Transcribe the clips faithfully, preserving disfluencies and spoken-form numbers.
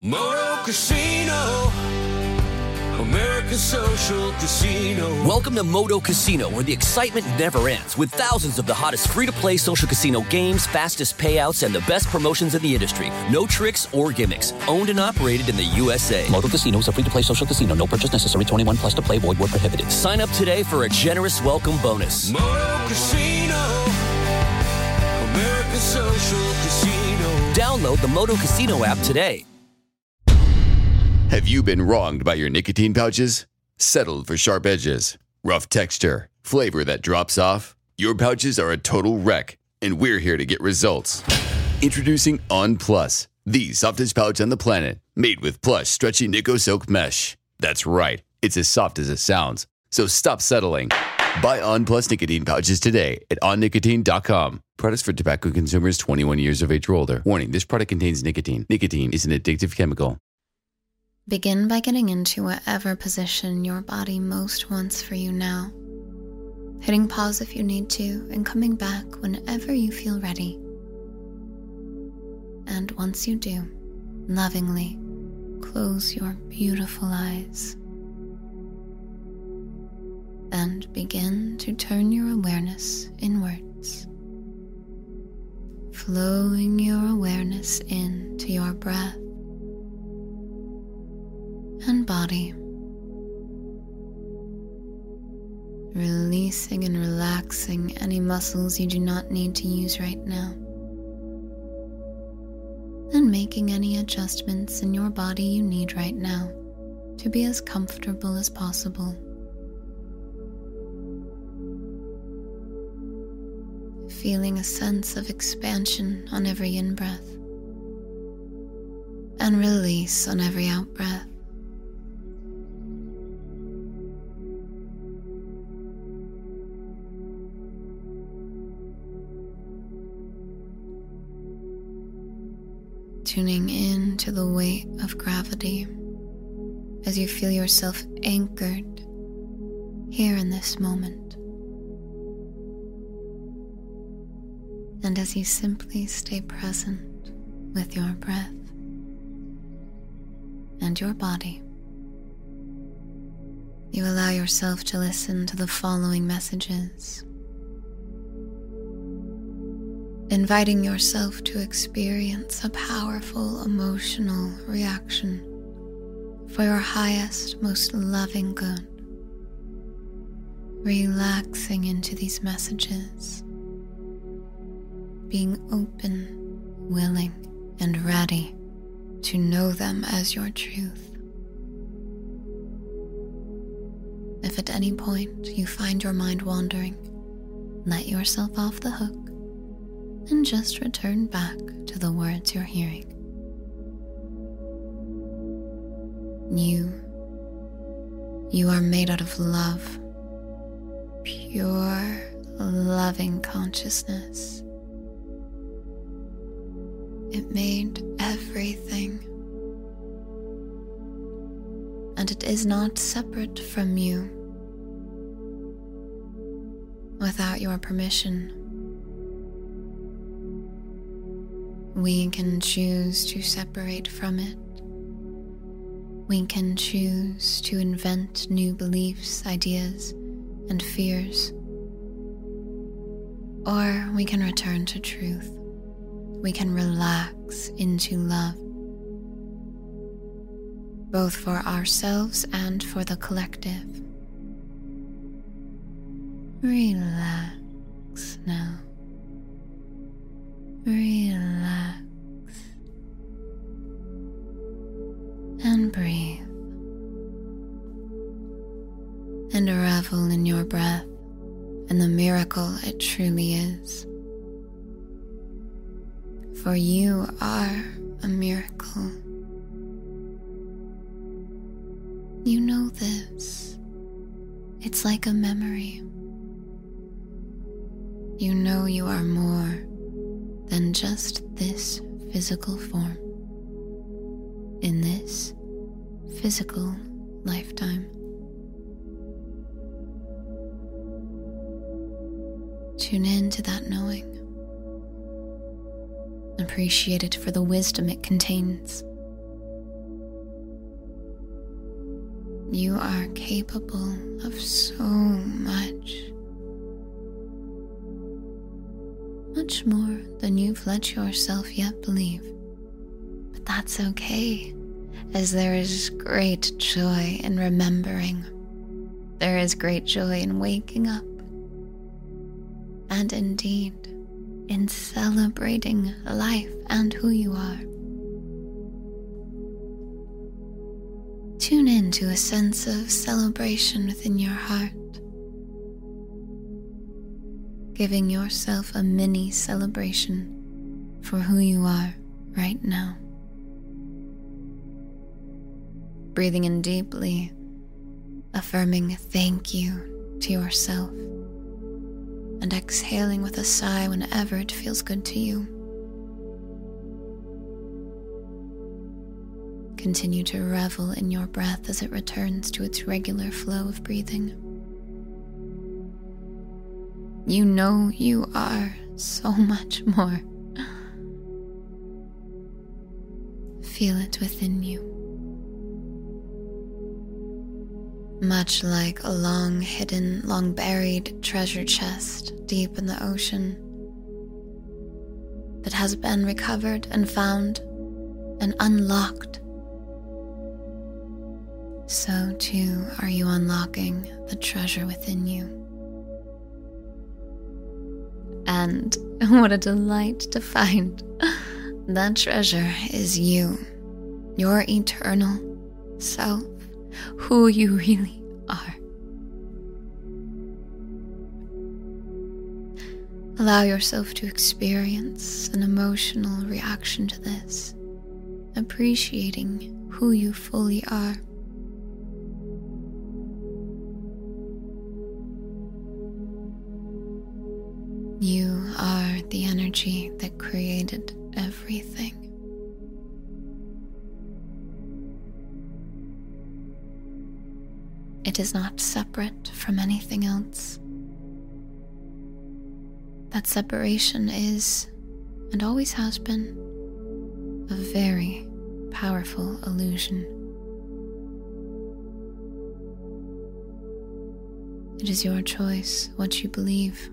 Moto Casino, America's social casino. Welcome to Moto Casino, where the excitement never ends, with thousands of the hottest free-to-play social casino games, fastest payouts, and the best promotions in the industry. No tricks or gimmicks. Owned and operated in the U S A. Moto Casino is a free-to-play social casino. No purchase necessary. twenty-one plus to play. Void where prohibited. Sign up today for a generous welcome bonus. Moto Casino, America's social casino. Download the Moto Casino app today. Have you been wronged by your nicotine pouches? Settled for sharp edges, rough texture, flavor that drops off? Your pouches are a total wreck, and we're here to get results. Introducing On Plus, the softest pouch on the planet, made with plush, stretchy Nico Silk mesh. That's right, it's as soft as it sounds. So stop settling. Buy On Plus nicotine pouches today at on nicotine dot com. Products for tobacco consumers twenty-one years of age or older. Warning, this product contains nicotine. Nicotine is an addictive chemical. Begin by getting into whatever position your body most wants for you now. Hitting pause if you need to, and coming back whenever you feel ready. And once you do, lovingly close your beautiful eyes. And begin to turn your awareness inwards. Flowing your awareness into your breath and body. Releasing and relaxing any muscles you do not need to use right now. And making any adjustments in your body you need right now to be as comfortable as possible. Feeling a sense of expansion on every in-breath and release on every out-breath. Tuning in to the weight of gravity as you feel yourself anchored here in this moment. And as you simply stay present with your breath and your body, you allow yourself to listen to the following messages, inviting yourself to experience a powerful emotional reaction for your highest, most loving good. Relaxing into these messages, being open, willing, and ready to know them as your truth. If at any point you find your mind wandering, let yourself off the hook and just return back to the words you're hearing. You, you are made out of love, pure, loving consciousness. It made everything, and it is not separate from you. Without your permission, we can choose to separate from it. We can choose to invent new beliefs, ideas, and fears. Or we can return to truth. We can relax into love, both for ourselves and for the collective. Relax now. Relax and breathe, and revel in your breath and the miracle it truly is. For you are a miracle. You know this. It's like a memory. You know you are more than just this physical form in this physical lifetime. Tune in to that knowing. Appreciate it for the wisdom it contains. You are capable of so much. Much more than you've let yourself yet believe. But that's okay, as there is great joy in remembering. There is great joy in waking up. And indeed, in celebrating life and who you are. Tune in to a sense of celebration within your heart, giving yourself a mini celebration for who you are right now. Breathing in deeply, affirming thank you to yourself, and exhaling with a sigh whenever it feels good to you. Continue to revel in your breath as it returns to its regular flow of breathing. You know you are so much more. Feel it within you. Much like a long hidden, long buried treasure chest deep in the ocean that has been recovered and found and unlocked. So too are you unlocking the treasure within you. And what a delight to find that treasure is you, your eternal self, who you really are. Allow yourself to experience an emotional reaction to this, appreciating who you fully are. You are the energy that created everything. It is not separate from anything else. That separation is, and always has been, a very powerful illusion. It is your choice what you believe.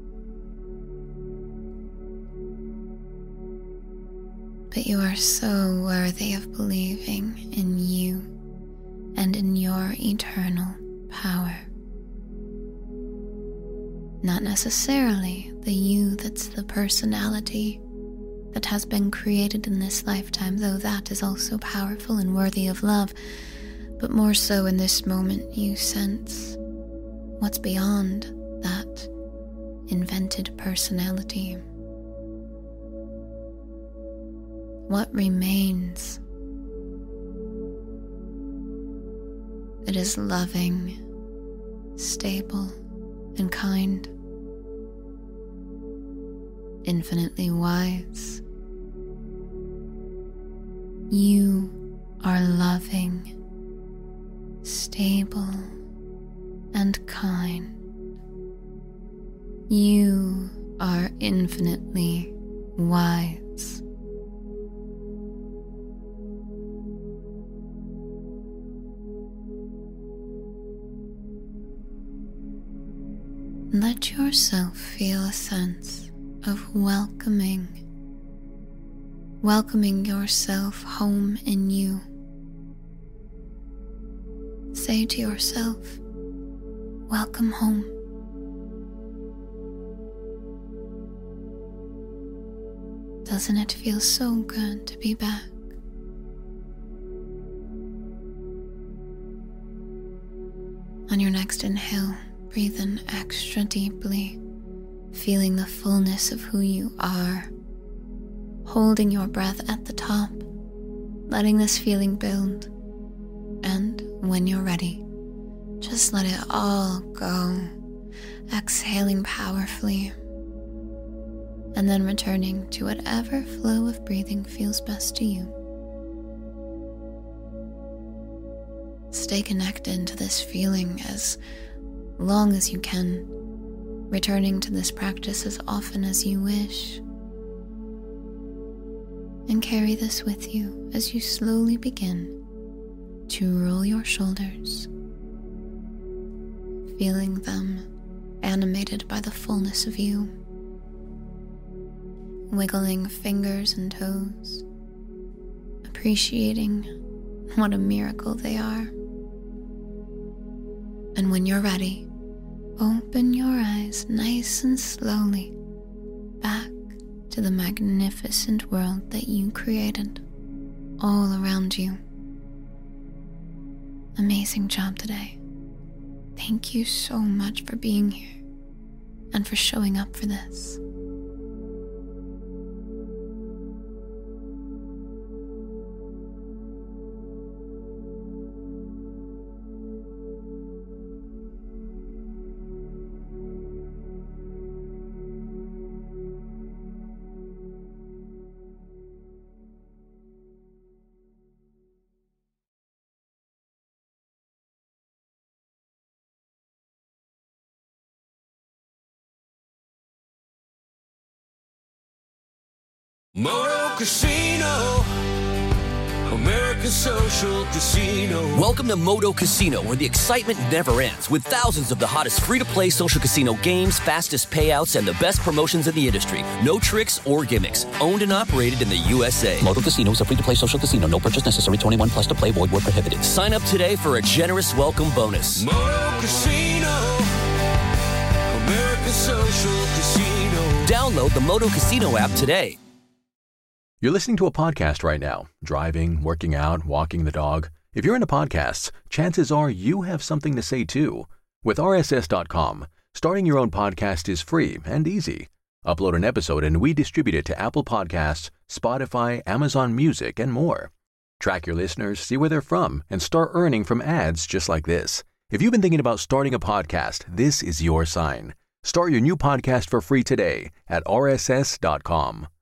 But you are so worthy of believing in you and in your eternal power. Not necessarily the you that's the personality that has been created in this lifetime, though that is also powerful and worthy of love, but more so in this moment you sense what's beyond that invented personality. What remains? It is loving, stable, and kind, infinitely wise. You are loving, stable, and kind. You are infinitely wise. Let yourself feel a sense of welcoming, welcoming yourself home in you. Say to yourself, welcome home. Doesn't it feel so good to be back? On your next inhale, breathe in extra deeply, feeling the fullness of who you are, holding your breath at the top, letting this feeling build, and when you're ready, just let it all go, exhaling powerfully, and then returning to whatever flow of breathing feels best to you. Stay connected to this feeling as long as you can, returning to this practice as often as you wish. And carry this with you as you slowly begin to roll your shoulders, feeling them animated by the fullness of you, wiggling fingers and toes, appreciating what a miracle they are. And when you're ready, open your eyes nice and slowly back to the magnificent world that you created all around you. Amazing job today. Thank you so much for being here and for showing up for this. Moto Casino, America's social casino. Welcome to Moto Casino, where the excitement never ends, with thousands of the hottest free-to-play social casino games, fastest payouts, and the best promotions in the industry. No tricks or gimmicks. Owned and operated in the U S A. Moto Casino is a free-to-play social casino. No purchase necessary. twenty-one plus to play. Void where prohibited. Sign up today for a generous welcome bonus. Moto Casino, America's social casino. Download the Moto Casino app today. You're listening to a podcast right now, driving, working out, walking the dog. If you're into podcasts, chances are you have something to say too. With R S S dot com, starting your own podcast is free and easy. Upload an episode and we distribute it to Apple Podcasts, Spotify, Amazon Music, and more. Track your listeners, see where they're from, and start earning from ads just like this. If you've been thinking about starting a podcast, this is your sign. Start your new podcast for free today at R S S dot com.